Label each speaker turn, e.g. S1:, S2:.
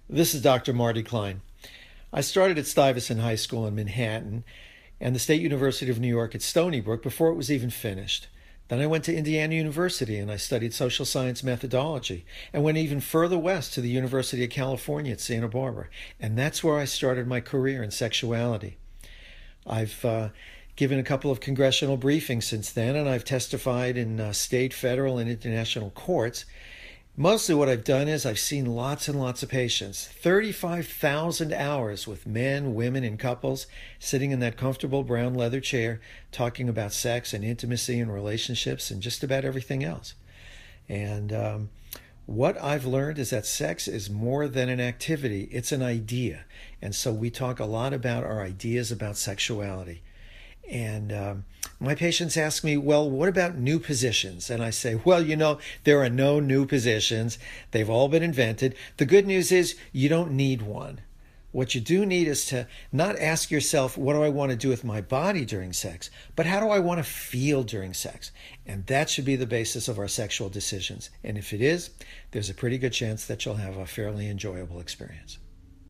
S1: This is Dr. Marty Klein. I started at Stuyvesant High School in Manhattan and the State University of New York at Stony Brook before it was even finished. Then I went to Indiana University and I studied social science methodology and went even further west to the University of California at Santa Barbara. And that's where I started my career in sexuality. I've given a couple of congressional briefings since then, and I've testified in state, federal, and international courts. Mostly what I've done is I've seen lots and lots of patients, 35,000 hours with men, women, and couples sitting in that comfortable brown leather chair talking about sex and intimacy and relationships and just about everything else. And what I've learned is that sex is more than an activity, it's an idea. And so we talk a lot about our ideas about sexuality. And my patients ask me, well, what about new positions? And I say, well, there are no new positions. They've all been invented. The good news is you don't need one. What you do need is to not ask yourself, what do I want to do with my body during sex, but how do I want to feel during sex? And that should be the basis of our sexual decisions. And if it is, there's a pretty good chance that you'll have a fairly enjoyable experience.